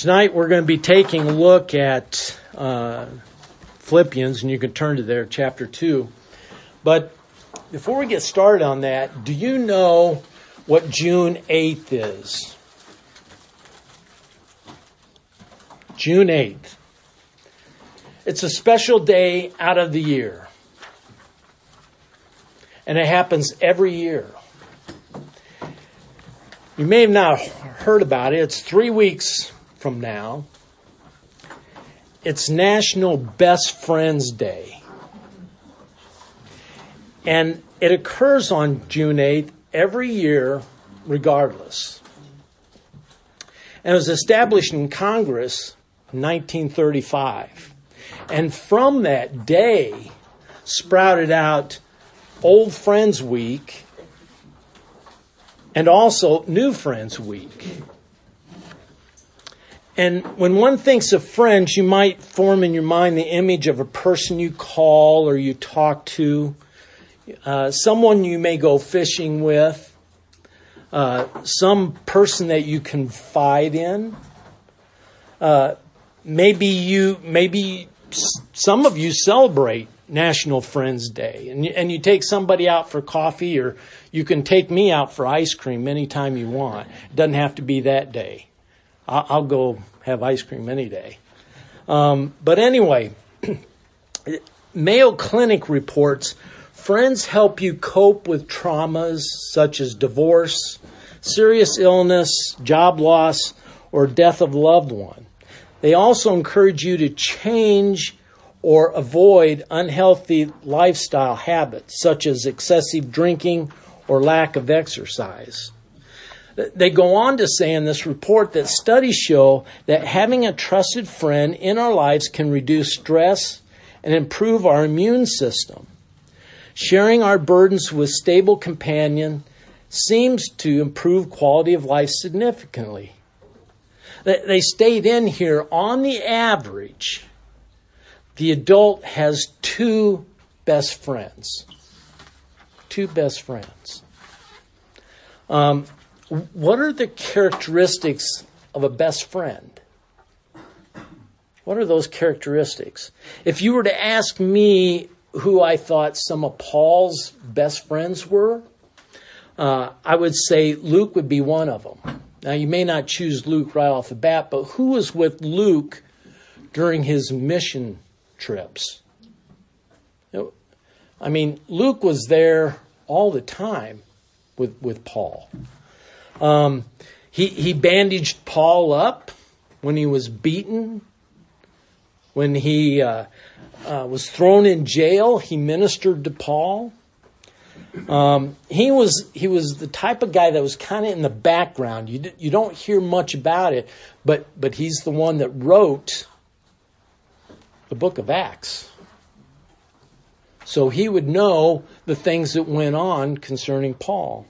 Tonight we're going to be taking a look at Philippians, and you can turn to there, chapter 2. But before we get started on that, do you know what June 8th is? June 8th. It's a special day out of the year. And it happens every year. You may have not heard about it. It's 3 weeks from now. It's National Best Friends Day. And it occurs on June 8th every year, regardless. And it was established in Congress in 1935. And from that day sprouted out Old Friends Week and also New Friends Week. And when one thinks of friends, you might form in your mind the image of a person you call or you talk to, someone you may go fishing with, some person that you confide in. Maybe some of you celebrate National Friends Day, and you take somebody out for coffee, or you can take me out for ice cream anytime you want. It doesn't have to be that day. I'll go have ice cream any day. But anyway, Mayo Clinic reports friends help you cope with traumas such as divorce, serious illness, job loss, or death of a loved one. They also encourage you to change or avoid unhealthy lifestyle habits such as excessive drinking or lack of exercise. They go on to say in this report that studies show that having a trusted friend in our lives can reduce stress and improve our immune system. Sharing our burdens with a stable companion seems to improve quality of life significantly. They state in here, on the average, the adult has 2 best friends. 2 best friends. What are the characteristics of a best friend? What are those characteristics? If you were to ask me who I thought some of Paul's best friends were, I would say Luke would be one of them. Now, you may not choose Luke right off the bat, but who was with Luke during his mission trips? I mean, Luke was there all the time with Paul. He bandaged Paul up when he was beaten. When he was thrown in jail, he ministered to Paul. He was the type of guy that was kind of in the background. You don't hear much about it, but he's the one that wrote the book of Acts. So he would know the things that went on concerning Paul.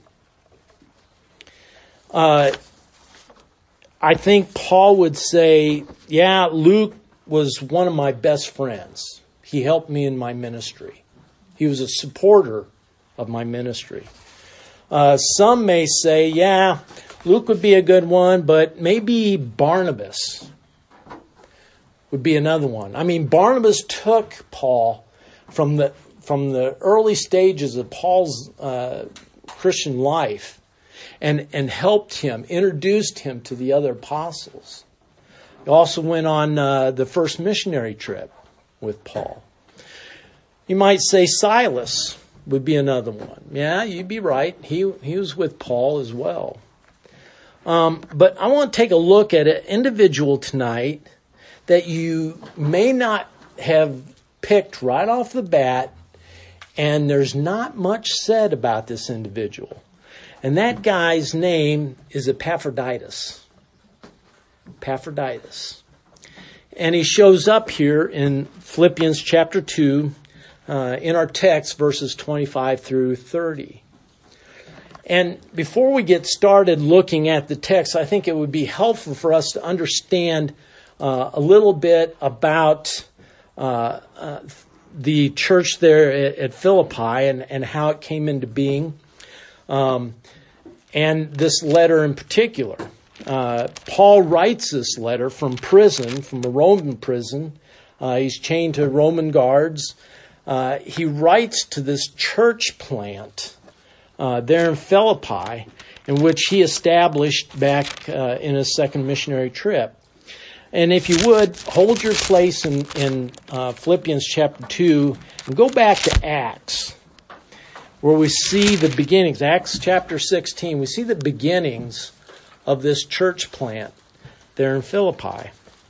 I think Paul would say, yeah, Luke was one of my best friends. He helped me in my ministry. He was a supporter of my ministry. Some may say, yeah, Luke would be a good one, but maybe Barnabas would be another one. I mean, Barnabas took Paul from the early stages of Paul's Christian life and helped him, introduced him to the other apostles. He also went on the first missionary trip with Paul. You might say Silas would be another one. Yeah, you'd be right. He was with Paul as well. But I want to take a look at an individual tonight that you may not have picked right off the bat, and there's not much said about this individual. And that guy's name is Epaphroditus. Epaphroditus. And he shows up here in Philippians chapter 2, in our text, verses 25 through 30. And before we get started looking at the text, I think it would be helpful for us to understand a little bit about the church there at Philippi and how it came into being. And this letter in particular. Paul writes this letter from prison, from a Roman prison. He's chained to Roman guards. He writes to this church plant there in Philippi, in which he established back in his second missionary trip. And if you would, hold your place in Philippians chapter 2 and go back to Acts, where we see the beginnings. Acts chapter 16, we see the beginnings of this church plant there in Philippi.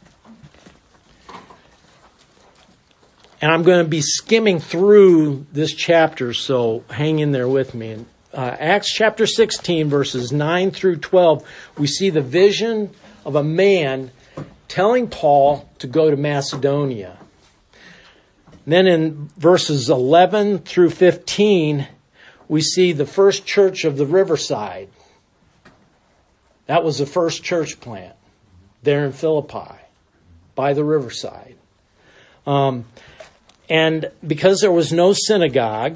And I'm going to be skimming through this chapter, so hang in there with me. In Acts chapter 16, verses 9 through 12, we see the vision of a man telling Paul to go to Macedonia. Then in verses 11 through 15, we see the first church of the Riverside. That was the first church plant there in Philippi by the Riverside. And because there was no synagogue,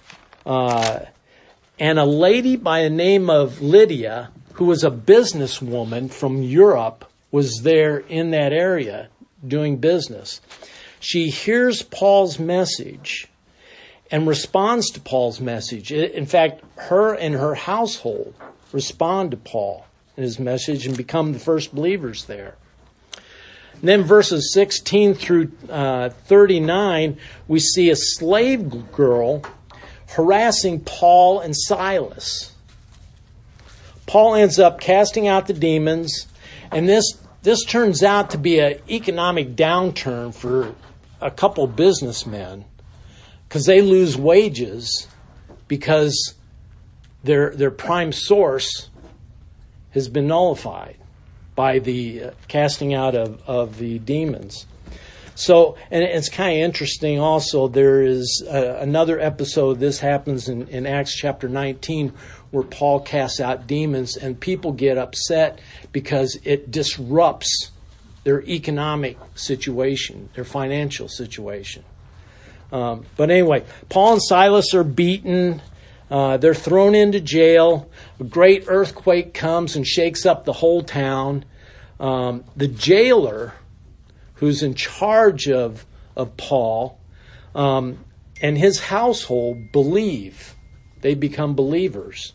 and a lady by the name of Lydia, who was a businesswoman from Europe, was there in that area doing business. She hears Paul's message and responds to Paul's message. In fact, her and her household respond to Paul and his message and become the first believers there. And then verses 16 through 39, we see a slave girl harassing Paul and Silas. Paul ends up casting out the demons, and this turns out to be an economic downturn for a couple businessmen, because they lose wages because their prime source has been nullified by the casting out of the demons. So, and it's kind of interesting also, there is another episode, this happens in Acts chapter 19, where Paul casts out demons and people get upset because it disrupts their economic situation, their financial situation. But anyway, Paul and Silas are beaten. They're thrown into jail. A great earthquake comes and shakes up the whole town. The jailer, who's in charge of Paul, and his household believe. They become believers.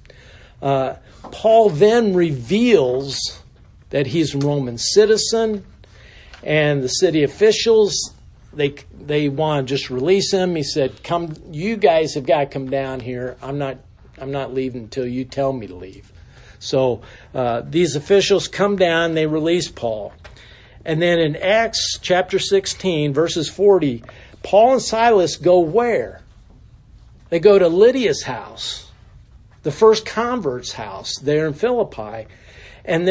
Paul then reveals that he's a Roman citizen, and the city officials, they want to just release him. He said, "Come, you guys have got to come down here. I'm not leaving until you tell me to leave." So these officials come down, they release Paul. And then in Acts chapter 16, verses 40, Paul and Silas go where? They go to Lydia's house, the first convert's house there in Philippi. And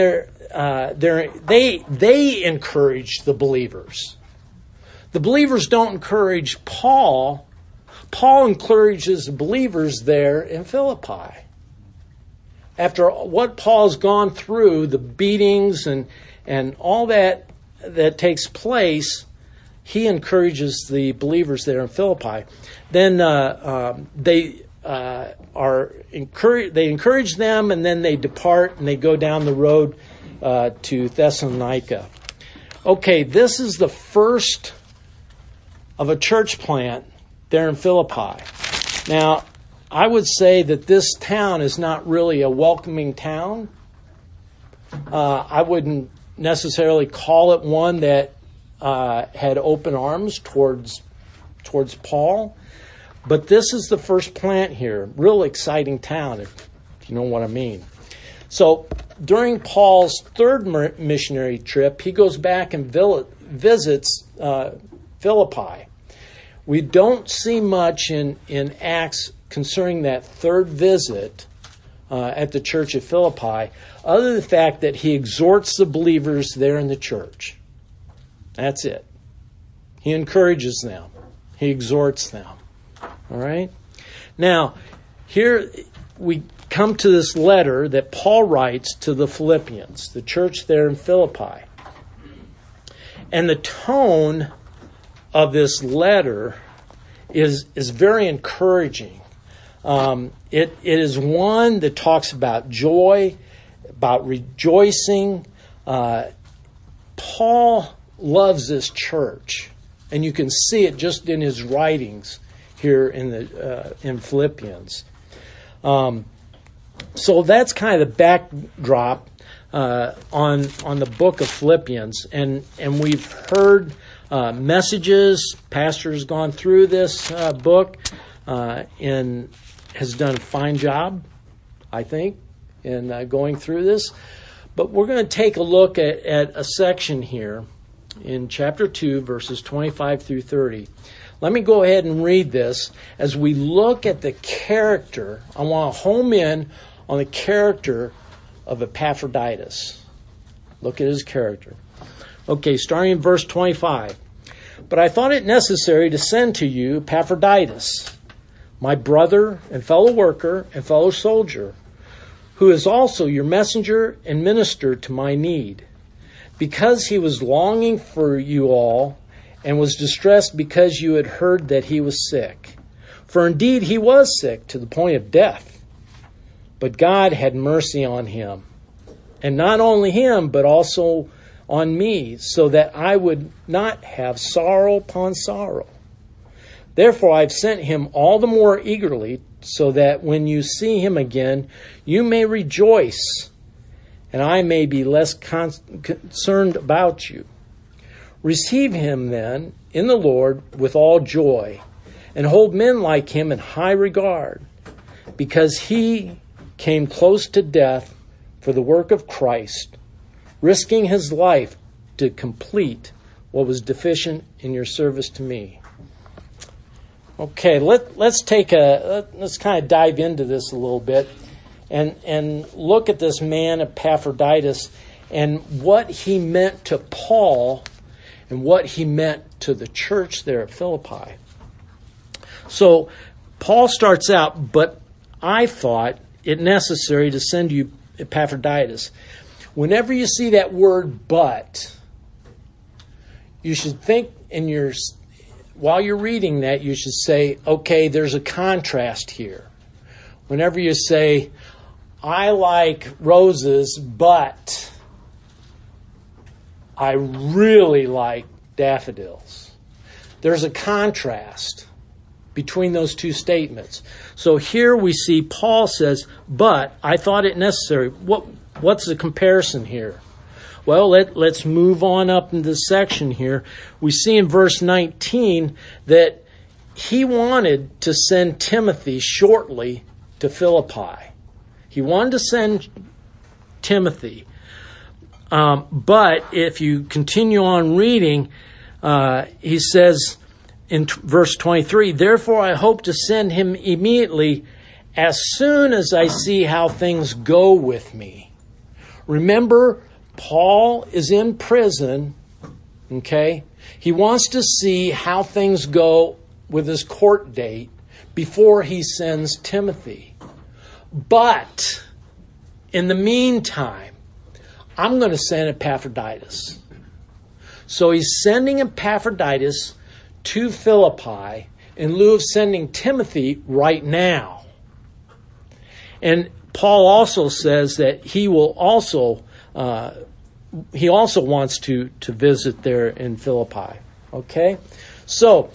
they encourage the believers. The believers don't encourage Paul. Paul encourages the believers there in Philippi. After what Paul's gone through, the beatings and all that takes place, he encourages the believers there in Philippi. Then they encourage them, and then they depart and they go down the road to Thessalonica. Okay, this is the first of a church plant there in Philippi. Now, I would say that this town is not really a welcoming town. I wouldn't necessarily call it one that had open arms towards Paul. But this is the first plant here. Real exciting town, if you know what I mean. So during Paul's third missionary trip, he goes back and visits Philippi. We don't see much in Acts concerning that third visit at the church of Philippi, other than the fact that he exhorts the believers there in the church. That's it. He encourages them. He exhorts them. All right? Now, here we come to this letter that Paul writes to the Philippians, the church there in Philippi. And the tone of this letter is very encouraging. It is one that talks about joy. about rejoicing. Paul loves this church, and you can see it just in his writings here in Philippians. So that's kind of the backdrop on the book of Philippians, and we've heard messages. Pastor's gone through this book and has done a fine job, I think, in going through this. But we're going to take a look at a section here in chapter 2, verses 25 through 30. Let me go ahead and read this as we look at the character. I want to home in on the character of Epaphroditus. Look at his character. Okay, starting in verse 25. But I thought it necessary to send to you Epaphroditus, my brother and fellow worker and fellow soldier, who is also your messenger and minister to my need, because he was longing for you all and was distressed because you had heard that he was sick. For indeed he was sick to the point of death, but God had mercy on him, and not only him, but also on me, so that I would not have sorrow upon sorrow. Therefore I've sent him all the more eagerly, so that when you see him again, you may rejoice, and I may be less concerned about you. Receive him then in the Lord with all joy, and hold men like him in high regard, because he came close to death for the work of Christ, risking his life to complete what was deficient in your service to me. Okay, let's kind of dive into this a little bit and look at this man Epaphroditus and what he meant to Paul and what he meant to the church there at Philippi. So Paul starts out, but I thought it necessary to send you Epaphroditus. Whenever you see that word but, you should think while you're reading that, you should say, okay, there's a contrast here. Whenever you say, I like roses, but I really like daffodils. There's a contrast between those two statements. So here we see Paul says, but I thought it necessary. What's the comparison here? Well, let's move on up in this section here. We see in verse 19 that he wanted to send Timothy shortly to Philippi. He wanted to send Timothy. But if you continue on reading, he says in verse 23, therefore I hope to send him immediately as soon as I see how things go with me. Remember, Paul is in prison, okay? He wants to see how things go with his court date before he sends Timothy. But in the meantime, I'm going to send Epaphroditus. So he's sending Epaphroditus to Philippi in lieu of sending Timothy right now. And Paul also says that he also wants to visit there in Philippi. Okay? So,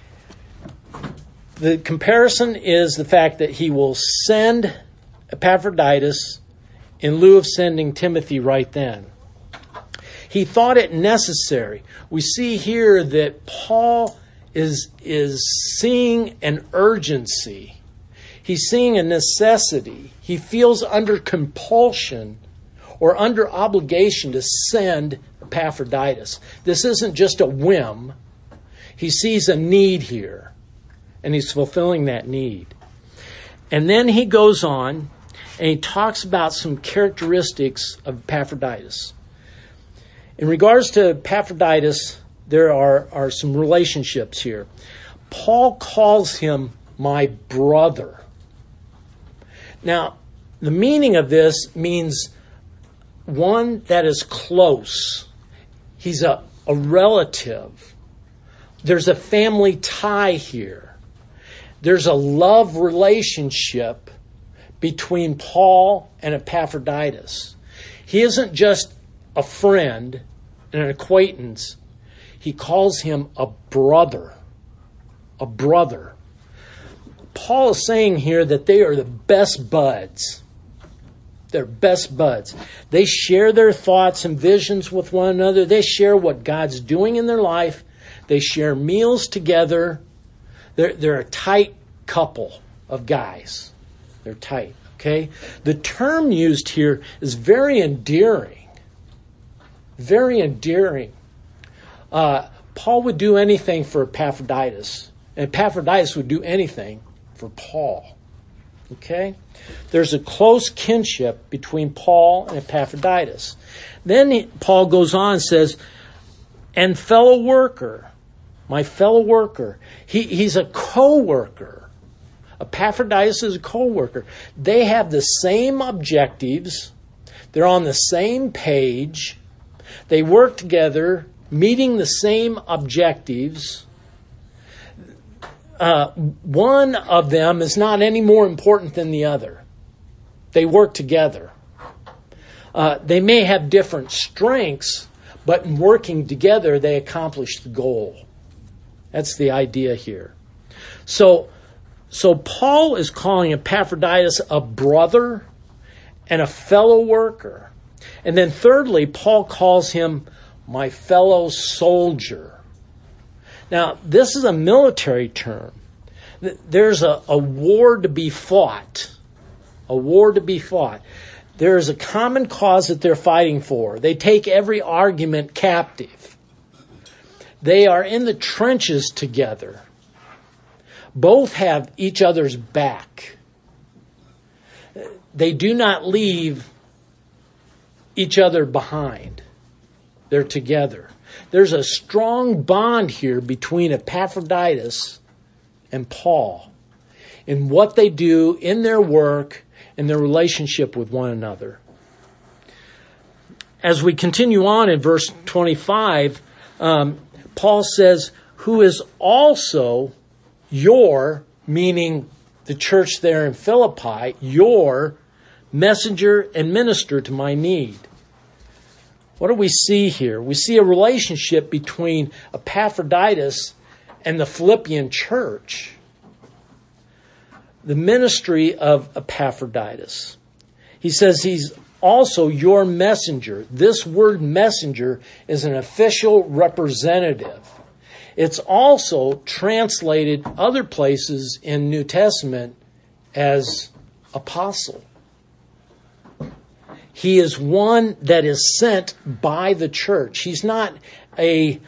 the comparison is the fact that he will send Epaphroditus in lieu of sending Timothy right then. He thought it necessary. We see here that Paul is seeing an urgency. He's seeing a necessity. He feels under compulsion or under obligation to send Epaphroditus. This isn't just a whim. He sees a need here, and he's fulfilling that need. And then he goes on, and he talks about some characteristics of Epaphroditus. In regards to Epaphroditus, there are some relationships here. Paul calls him my brother. Now, the meaning of this means one that is close. He's a relative. There's a family tie here. There's a love relationship between Paul and Epaphroditus. He isn't just a friend and an acquaintance. He calls him a brother. A brother. Paul is saying here that they are the best buds. They're best buds. They share their thoughts and visions with one another. They share what God's doing in their life. They share meals together. They're a tight couple of guys. They're tight, okay? The term used here is very endearing. Very endearing. Paul would do anything for Epaphroditus. And Epaphroditus would do anything for Paul. Okay? There's a close kinship between Paul and Epaphroditus. Then Paul goes on and says, and fellow worker, my fellow worker. He's a co-worker. Epaphroditus is a co-worker. They have the same objectives. They're on the same page. They work together, meeting the same objectives. One of them is not any more important than the other. They work together. They may have different strengths, but in working together, they accomplish the goal. That's the idea here. So Paul is calling Epaphroditus a brother and a fellow worker. And then thirdly, Paul calls him my fellow soldier. Now, this is a military term. There's a war to be fought. A war to be fought. There's a common cause that they're fighting for. They take every argument captive. They are in the trenches together. Both have each other's back. They do not leave each other behind. They're together. There's a strong bond here between Epaphroditus and Paul in what they do in their work and their relationship with one another. As we continue on in verse 25, Paul says, who is also your, meaning the church there in Philippi, your messenger and minister to my need. What do we see here? We see a relationship between Epaphroditus and the Philippian church. The ministry of Epaphroditus. He says he's also your messenger. This word messenger is an official representative. It's also translated other places in New Testament as apostle. He is one that is sent by the church. He's not he's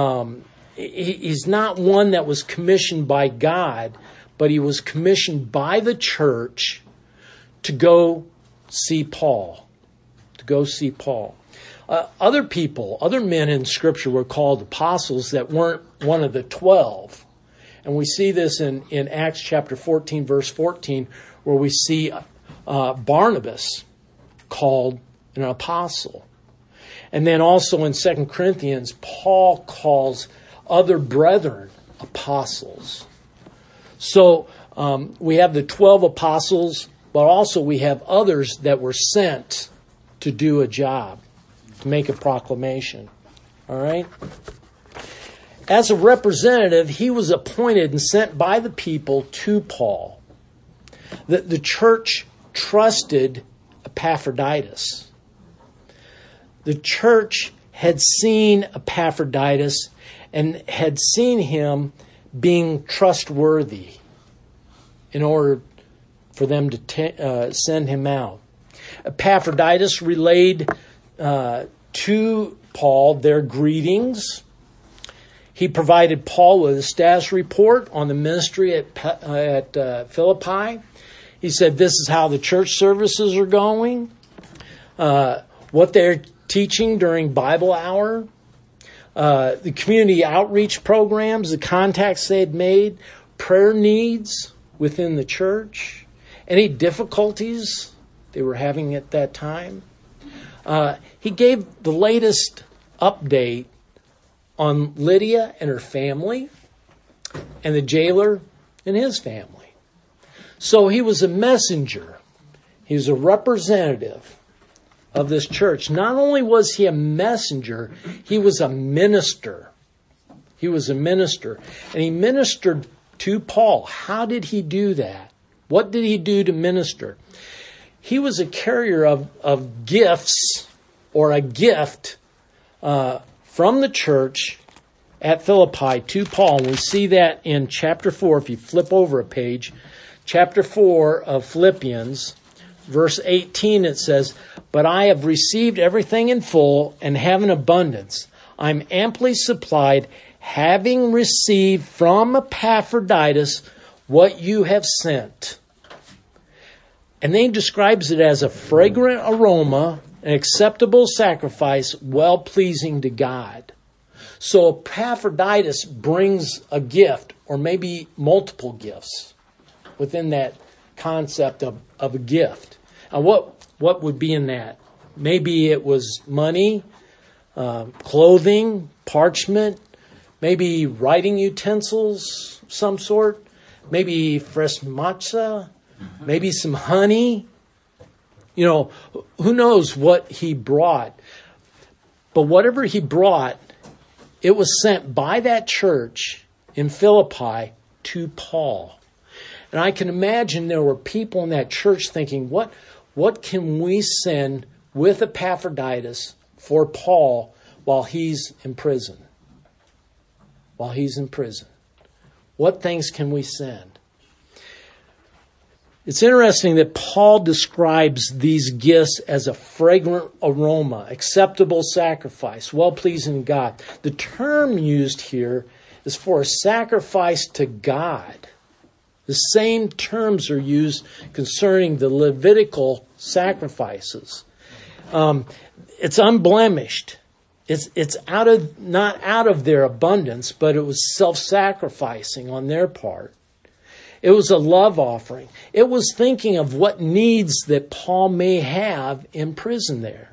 not one that was commissioned by God, but he was commissioned by the church to go see Paul. To go see Paul. Other people, other men in Scripture were called apostles that weren't one of the 12. And we see this in Acts chapter 14, verse 14, where we see Barnabas called an apostle. And then also in 2 Corinthians, Paul calls other brethren apostles. So we have the 12 apostles, but also we have others that were sent to do a job, to make a proclamation. All right? As a representative, he was appointed and sent by the people to Paul. The church trusted Epaphroditus. The church had seen Epaphroditus and had seen him being trustworthy in order for them to send him out. Epaphroditus relayed to Paul their greetings. He provided Paul with a status report on the ministry at Philippi. He said, this is how the church services are going, what they're teaching during Bible hour, the community outreach programs, the contacts they had made, prayer needs within the church, any difficulties they were having at that time. He gave the latest update on Lydia and her family and the jailer and his family. So he was a messenger. He was a representative of this church. Not only was he a messenger, he was a minister. He was a minister. And he ministered to Paul. How did he do that? What did he do to minister? He was a carrier of gifts, or a gift from the church at Philippi to Paul. And we see that in chapter 4. If you flip over a page, chapter 4 of Philippians, verse 18, it says, "But I have received everything in full and have an abundance. I'm amply supplied, having received from Epaphroditus what you have sent." And then he describes it as a fragrant aroma, an acceptable sacrifice, well-pleasing to God. So Epaphroditus brings a gift, or maybe multiple gifts, within that concept of a gift. Now, what would be in that? Maybe it was money, clothing, parchment, maybe writing utensils of some sort, maybe fresh matzah, maybe some honey. You know, who knows what he brought. But whatever he brought, it was sent by that church in Philippi to Paul. And I can imagine there were people in that church thinking, what can we send with Epaphroditus for Paul while he's in prison? While he's in prison. What things can we send? It's interesting that Paul describes these gifts as a fragrant aroma, acceptable sacrifice, well-pleasing to God. The term used here is for a sacrifice to God. The same terms are used concerning the Levitical sacrifices. It's unblemished. It's not out of their abundance, but it was self-sacrificing on their part. It was a love offering. It was thinking of what needs that Paul may have in prison there.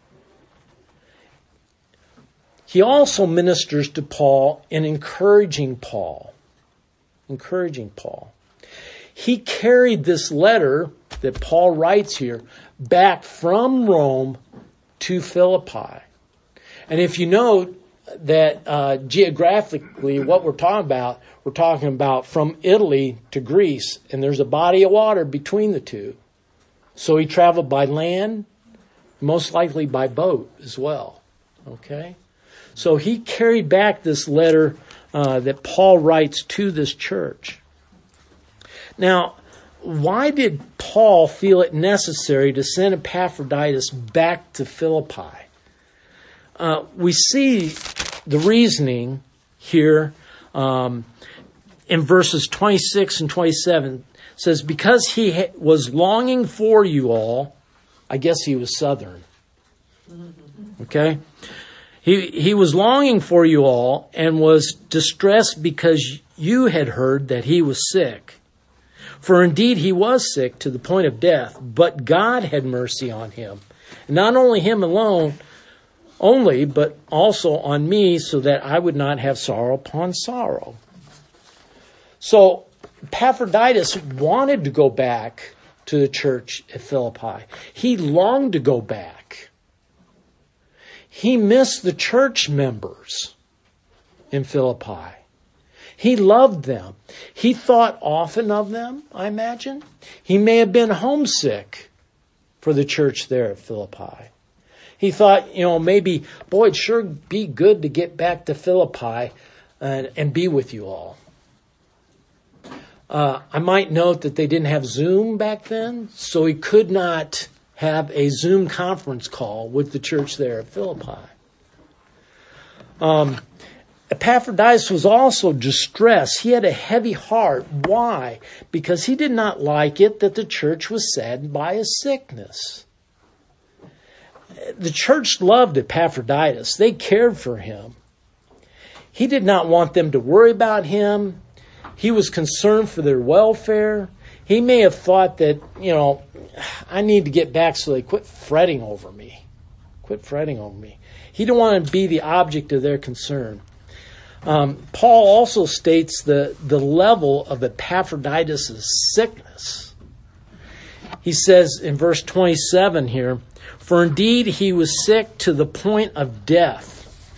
He also ministers to Paul in encouraging Paul. Encouraging Paul. He carried this letter that Paul writes here back from Rome to Philippi. And if you note that geographically what we're talking about from Italy to Greece, and there's a body of water between the two. So he traveled by land, most likely by boat as well. Okay? So he carried back this letter that Paul writes to this church. Now, why did Paul feel it necessary to send Epaphroditus back to Philippi? We see the reasoning here in verses 26 and 27. It says, because he was longing for you all. I guess he was Southern. Okay? He was longing for you all and was distressed because you had heard that he was sick. For indeed he was sick to the point of death, but God had mercy on him. And not only him alone, but also on me, so that I would not have sorrow upon sorrow. So Epaphroditus wanted to go back to the church at Philippi. He longed to go back. He missed the church members in Philippi. He loved them. He thought often of them, I imagine. He may have been homesick for the church there at Philippi. He thought, maybe, it'd sure be good to get back to Philippi and be with you all. I might note that they didn't have Zoom back then, so he could not have a Zoom conference call with the church there at Philippi. Epaphroditus was also distressed. He had a heavy heart. Why? Because he did not like it that the church was saddened by his sickness. The church loved Epaphroditus. They cared for him. He did not want them to worry about him. He was concerned for their welfare. He may have thought that, I need to get back so they quit fretting over me. He didn't want to be the object of their concern. Paul also states the level of Epaphroditus' sickness. He says in verse 27 here, For indeed he was sick to the point of death.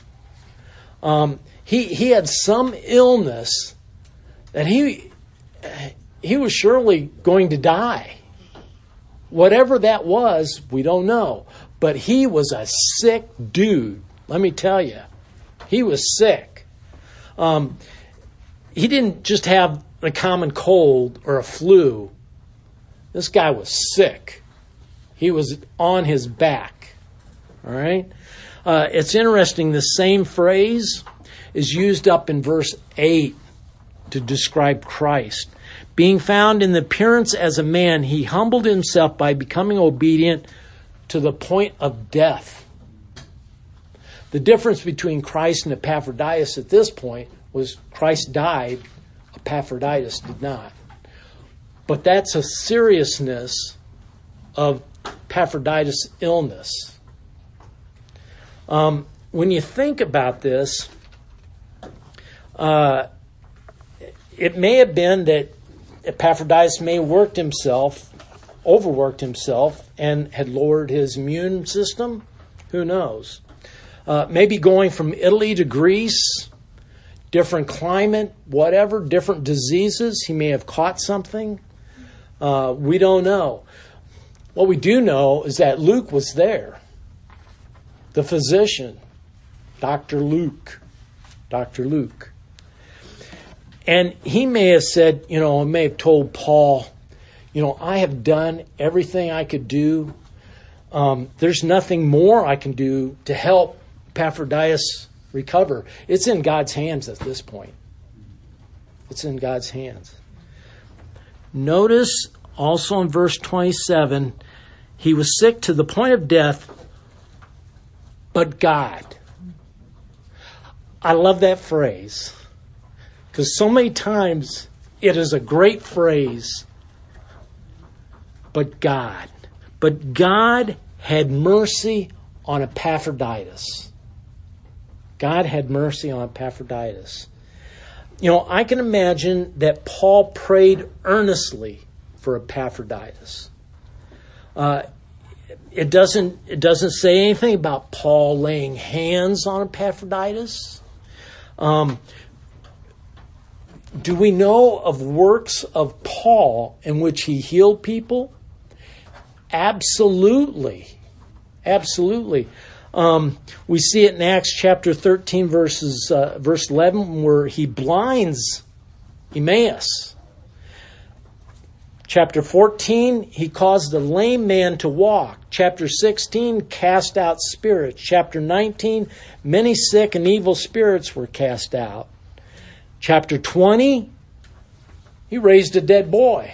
He had some illness that he was surely going to die. Whatever that was, we don't know. But he was a sick dude. Let me tell you. He was sick. He didn't just have a common cold or a flu. This guy was sick. He was on his back. All right? It's interesting, the same phrase is used up in verse 8 to describe Christ. Being found in the appearance as a man, he humbled himself by becoming obedient to the point of death. The difference between Christ and Epaphroditus at this point was Christ died, Epaphroditus did not. But that's a seriousness of Epaphroditus' illness. When you think about this, it may have been that Epaphroditus may have overworked himself, and had lowered his immune system. Who knows? Maybe going from Italy to Greece, different climate, whatever, different diseases. He may have caught something. We don't know. What we do know is that Luke was there. The physician, Dr. Luke. And he may have said, may have told Paul, I have done everything I could do. There's nothing more I can do to help Epaphroditus recover. It's in God's hands at this point. It's in God's hands. Notice also in verse 27, he was sick to the point of death, but God. I love that phrase because so many times it is a great phrase. But God. But God had mercy on Epaphroditus. God had mercy on Epaphroditus. I can imagine that Paul prayed earnestly for Epaphroditus. It doesn't say anything about Paul laying hands on Epaphroditus. Do we know of works of Paul in which he healed people? Absolutely. We see it in Acts chapter 13, verse 11, where he blinds Emmaus. Chapter 14, he caused a lame man to walk. Chapter 16, cast out spirits. Chapter 19, many sick and evil spirits were cast out. Chapter 20, he raised a dead boy.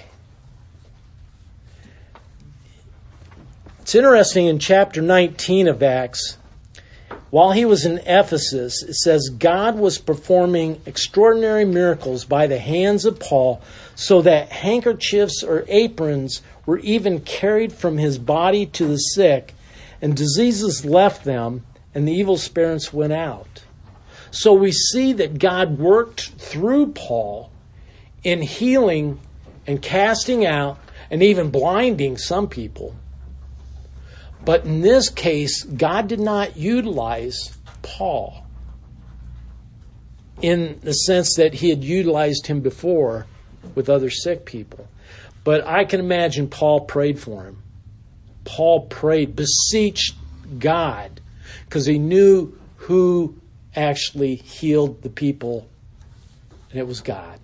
It's interesting in chapter 19 of Acts, while he was in Ephesus, it says God was performing extraordinary miracles by the hands of Paul, so that handkerchiefs or aprons were even carried from his body to the sick, and diseases left them, and the evil spirits went out. So we see that God worked through Paul in healing and casting out and even blinding some people. But in this case, God did not utilize Paul in the sense that he had utilized him before with other sick people. But I can imagine Paul prayed for him. Paul prayed, beseeched God, because he knew who actually healed the people, and it was God.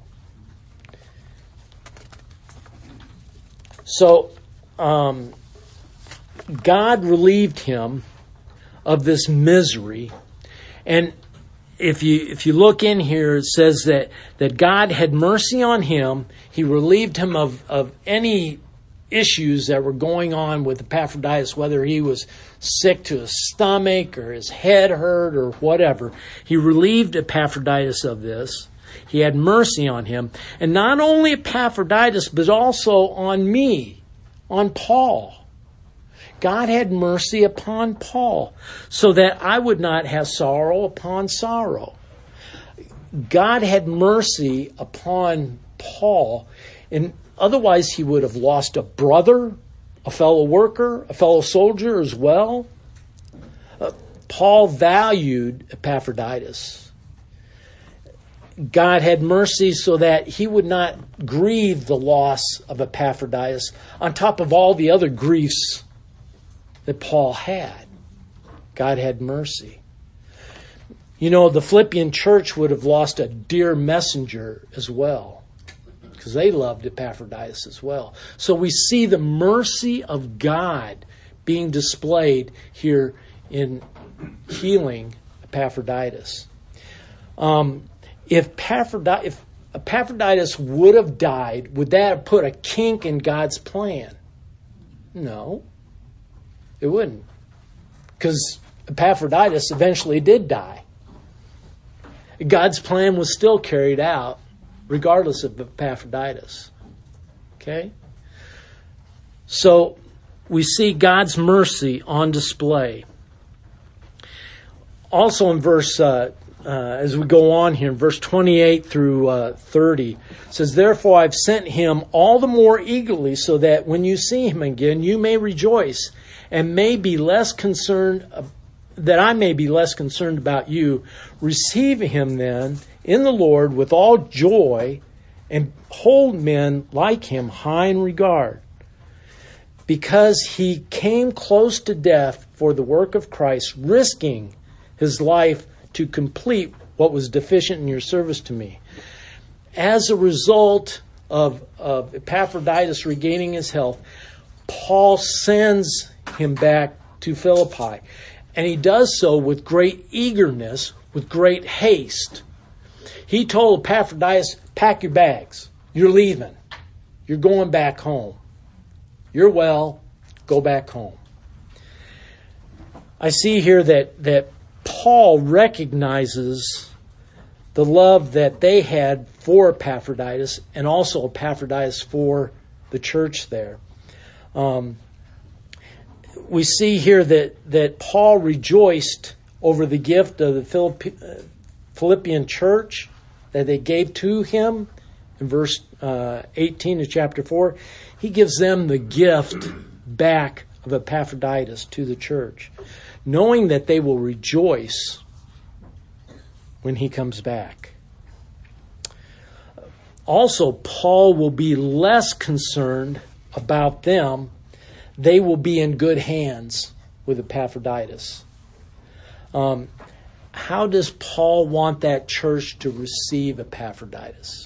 So, God relieved him of this misery. And if you look in here, it says that God had mercy on him. He relieved him of any issues that were going on with Epaphroditus, whether he was sick to his stomach or his head hurt or whatever. He relieved Epaphroditus of this. He had mercy on him. And not only Epaphroditus, but also on me, on Paul. God had mercy upon Paul so that I would not have sorrow upon sorrow. God had mercy upon Paul, and otherwise he would have lost a brother. a fellow worker, a fellow soldier as well. Paul valued Epaphroditus. God had mercy so that he would not grieve the loss of Epaphroditus on top of all the other griefs that Paul had. God had mercy. You know, the Philippian church would have lost a dear messenger as well, because they loved Epaphroditus as well. So we see the mercy of God being displayed here in healing Epaphroditus. If Epaphroditus would have died, would that have put a kink in God's plan? No, it wouldn't. Because Epaphroditus eventually did die. God's plan was still carried out regardless of Epaphroditus. Okay? So we see God's mercy on display. Also in verse, as we go on here, in verse 28 through 30, it says, "Therefore I've sent him all the more eagerly, so that when you see him again, you may rejoice, and may be less concerned, that I may be less concerned about you. Receive him then in the Lord with all joy, and hold men like him high in regard, because he came close to death for the work of Christ, risking his life to complete what was deficient in your service to me." As a result of Epaphroditus regaining his health, Paul sends him back to Philippi. And he does so with great eagerness, with great haste. He told Epaphroditus, "Pack your bags. You're leaving. You're going back home. You're well. Go back home." I see here that Paul recognizes the love that they had for Epaphroditus, and also Epaphroditus for the church there. We see here that Paul rejoiced over the gift of the Philippian church that they gave to him. In verse 18 of chapter 4, he gives them the gift back of Epaphroditus to the church, knowing that they will rejoice when he comes back. Also, Paul will be less concerned about them. They will be in good hands with Epaphroditus. How does Paul want that church to receive Epaphroditus?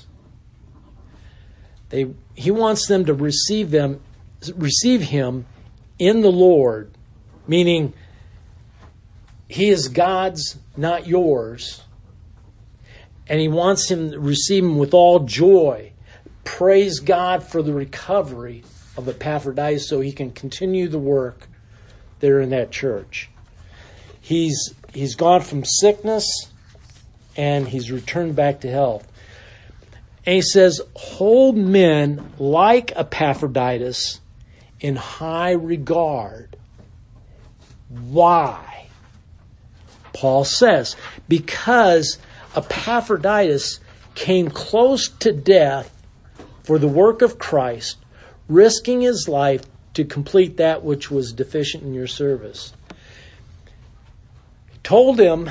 He wants them to receive him in the Lord, meaning he is God's, not yours. And he wants him to receive him with all joy. Praise God for the recovery of Epaphroditus so he can continue the work there in that church. He's gone from sickness and he's returned back to health. And he says, hold men like Epaphroditus in high regard. Why? Paul says, because Epaphroditus came close to death for the work of Christ, risking his life to complete that which was deficient in your service. He told him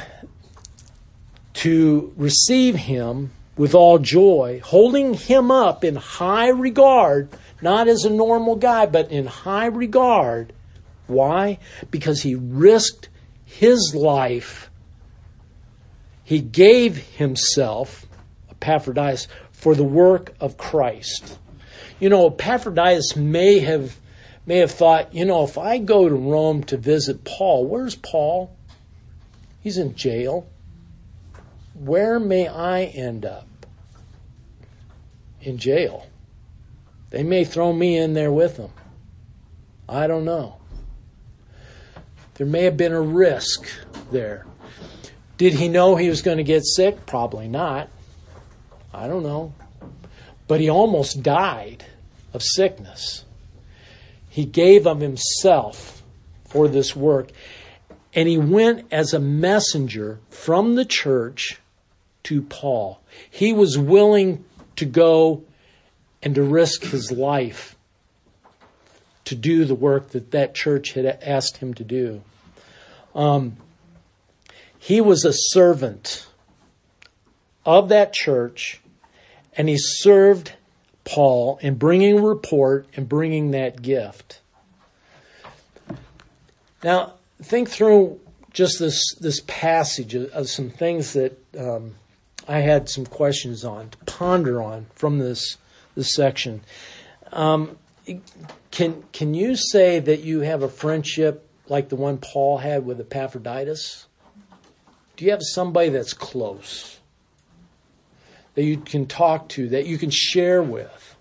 to receive him with all joy, holding him up in high regard, not as a normal guy, but in high regard. Why? Because he risked his life. He gave himself, Epaphroditus, for the work of Christ. You know, Epaphroditus may have thought, if I go to Rome to visit Paul, where's Paul? He's in jail. Where may I end up? In jail. They may throw me in there with them. I don't know. There may have been a risk there. Did he know he was going to get sick? Probably not. I don't know. But he almost died of sickness. He gave of himself for this work. And he went as a messenger from the church to Paul. He was willing to go and to risk his life to do the work that church had asked him to do. He was a servant of that church, and he served Paul in bringing a report and bringing that gift. Now, think through just this passage of some things that I had some questions on, to ponder on from this section. Can you say that you have a friendship like the one Paul had with Epaphroditus? Do you have somebody that's close, that you can talk to, that you can share with?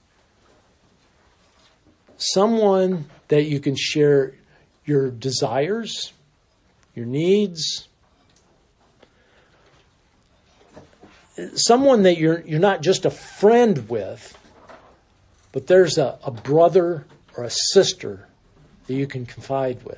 Someone that you can share your desires, your needs. Someone that you're not just a friend with, but there's a brother or a sister that you can confide with.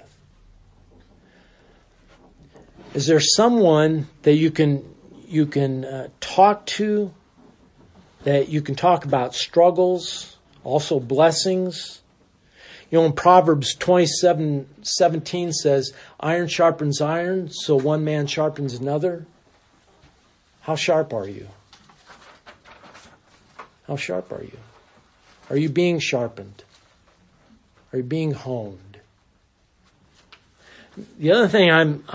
Is there someone that you can talk to, that you can talk about struggles, also blessings? You know, in Proverbs 27:17 says, iron sharpens iron, so one man sharpens another. How sharp are you? How sharp are you? Are you being sharpened? Are you being honed? The other thing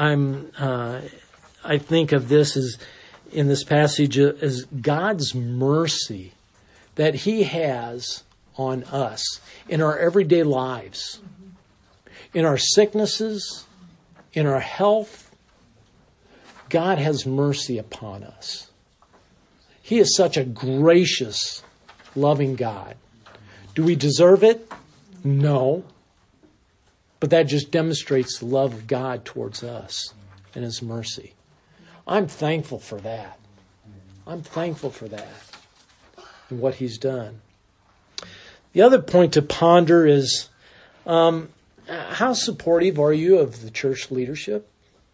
I think of this is in this passage is God's mercy that He has on us in our everyday lives, in our sicknesses, in our health. God has mercy upon us. He is such a gracious, loving God. Do we deserve it? No. But that just demonstrates the love of God towards us and His mercy. I'm thankful for that. I'm thankful for that and what He's done. The other point to ponder is, how supportive are you of the church leadership?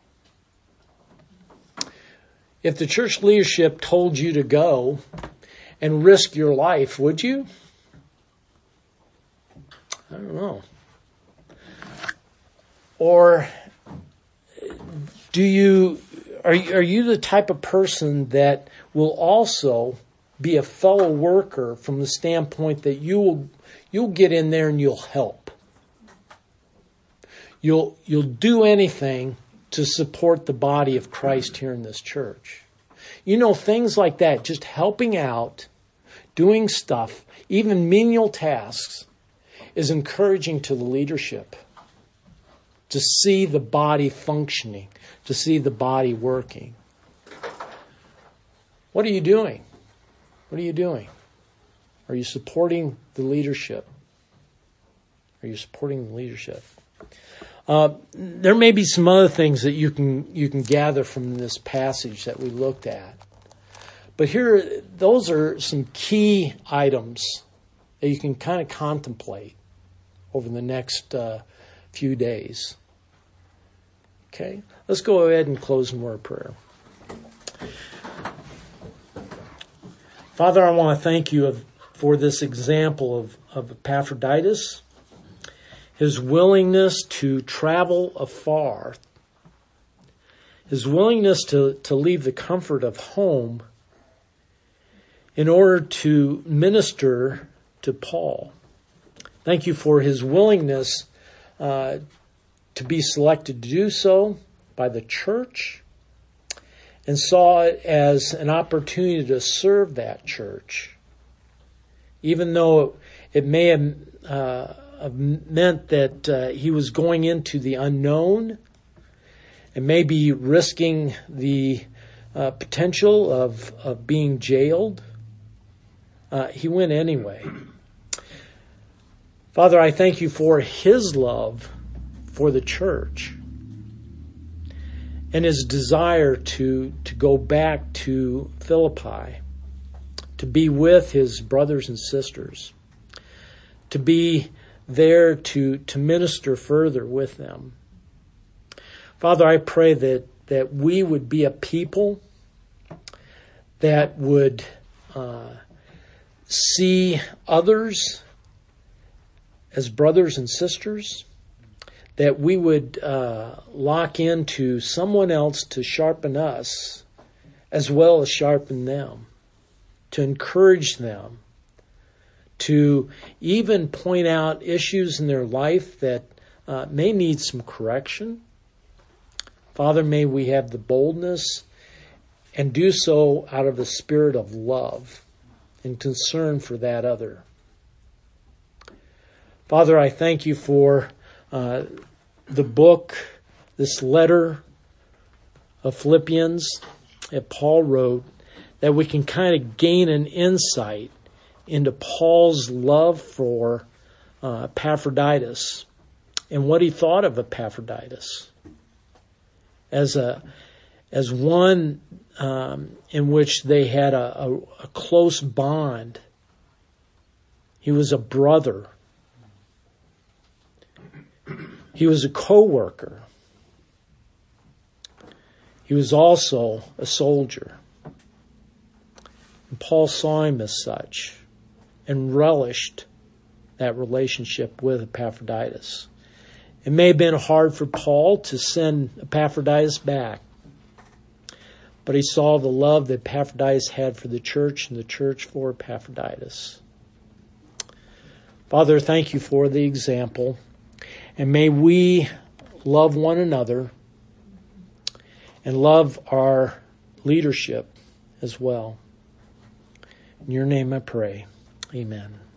If the church leadership told you to go and risk your life, would you? I don't know. Or are you the type of person that will also be a fellow worker from the standpoint that you'll get in there and you'll help. You'll do anything to support the body of Christ here in this church. You know, things like that, just helping out, doing stuff, even menial tasks, is encouraging to the leadership to see the body functioning, to see the body working. What are you doing? What are you doing? Are you supporting the leadership? Are you supporting the leadership? There may be some other things that you can gather from this passage that we looked at. But here, those are some key items that you can kind of contemplate over the next few days. Okay? Let's go ahead and close in word of prayer. Father, I want to thank you for this example of Epaphroditus, his willingness to travel afar, his willingness to leave the comfort of home in order to minister to Paul. Thank you for his willingness to be selected to do so by the church, and saw it as an opportunity to serve that church. Even though it may have meant that he was going into the unknown and maybe risking the potential of being jailed, he went anyway. Father, I thank you for his love for the church and his desire to go back to Philippi, to be with his brothers and sisters, to be there to minister further with them. Father, I pray that we would be a people that would see others as brothers and sisters, that we would lock into someone else to sharpen us as well as sharpen them, to encourage them, to even point out issues in their life that may need some correction. Father, may we have the boldness and do so out of a spirit of love and concern for that other. Father, I thank you for the book, this letter of Philippians that Paul wrote, that we can kind of gain an insight into Paul's love for Epaphroditus and what he thought of Epaphroditus as one in which they had a close bond. He was a brother. He was a co-worker. He was also a soldier. And Paul saw him as such and relished that relationship with Epaphroditus. It may have been hard for Paul to send Epaphroditus back, but he saw the love that Epaphroditus had for the church and the church for Epaphroditus. Father, thank you for the example, and may we love one another and love our leadership as well. In your name I pray. Amen.